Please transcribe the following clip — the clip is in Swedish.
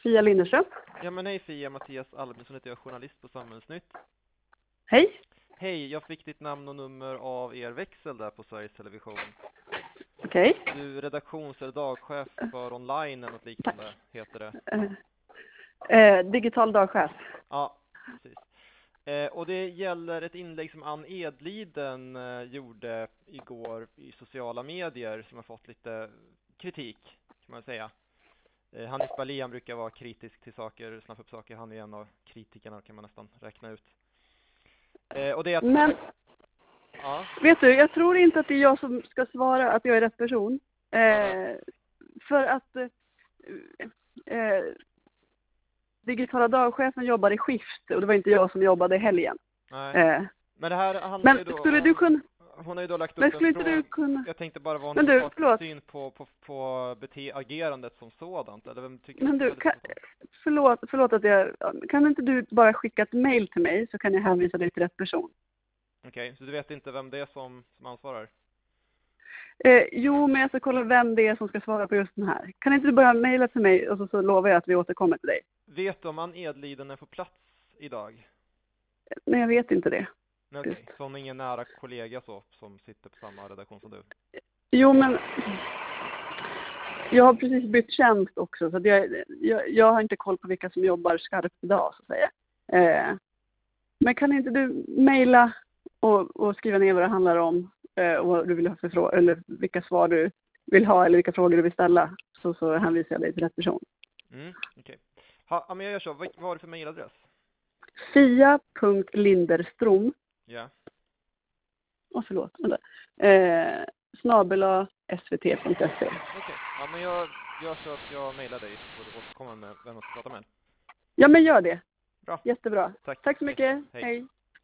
Fia Linderström. Ja men hej Fia, Mattias Albinson heter jag, journalist på Samhällsnytt. Hej. Hej, jag fick ditt namn och nummer av er växel där på Sveriges Television. Okej. Du är redaktions- eller dagchef för online eller något liknande, heter det. Digital dagchef. Ja, precis. Och det gäller ett inlägg som Ann Edliden gjorde igår i sociala medier som har fått lite kritik, kan man säga. Hanif Bali, han brukar vara kritisk till saker, snappa upp saker. Han är en av kritikerna, kan man nästan räkna ut. Och det är att... Men, ja. vet du, jag tror inte att det är jag som ska svara att jag är rätt person. För att digitala dagchefen jobbar i skift och det var inte jag som jobbade i helgen. Nej. Men det här handlar ju då skulle du kunna... Hon har ju då lagt upp Men skulle en inte fråga. du kunna... Jag tänkte bara vad Men hon du, har förlåt. för syn på agerandet som sådant. Eller vem tycker Men du, förlåt att jag... Kan inte du bara skicka ett mejl till mig så kan jag hänvisa dig till rätt person? Okej, så du vet inte vem det är som ansvarar? Jo, men jag ska kolla vem det är som ska svara på just den här. Kan inte du bara mejla till mig och så lovar jag att vi återkommer till dig? Vet du om Ann Edliden är på plats idag? Nej, jag vet inte det. Okej, så hon är ingen nära kollega så, som sitter på samma redaktion som du? Jo, men jag har precis bytt tjänst också så att jag har inte koll på vilka som jobbar skarpt idag så att säga. Men kan inte du mejla och skriva ner vad det handlar om och vad du vill ha för eller vilka svar du vill ha eller vilka frågor du vill ställa så hänvisar jag dig till rätt person. Okej. Ja, men jag gör så. Vad har du för mejladress? Fia.linderstrom. Ja. Förlåt. @svt.se. Okej. Ja, men jag gör så att jag mejlar dig så får du återkomma med vem jag ska prata med. Ja, men gör det. Bra. Jättebra. Tack så mycket. Hej. Hej.